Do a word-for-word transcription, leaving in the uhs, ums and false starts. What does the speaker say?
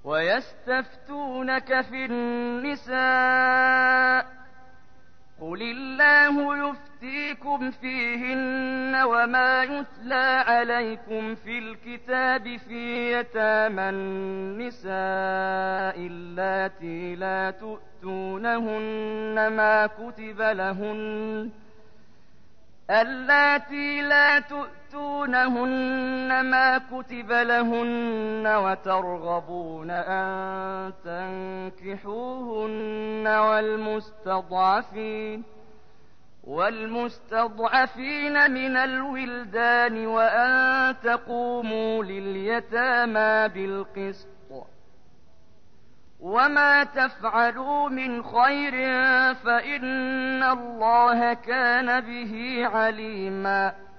ويستفتونك في النساء قل الله يفتيكم فيهن وما يتلى عليكم في الكتاب في يتامى النساء اللاتي لا تؤتونهن ما كتب لهن اللاتي لا تؤتونهن ما كتب لهن وترغبون أن تنكحوهن والمستضعفين والمستضعفين من الولدان وأن تقوموا لليتامى بالقسط وما تفعلوا من خير فإن الله كان به عليما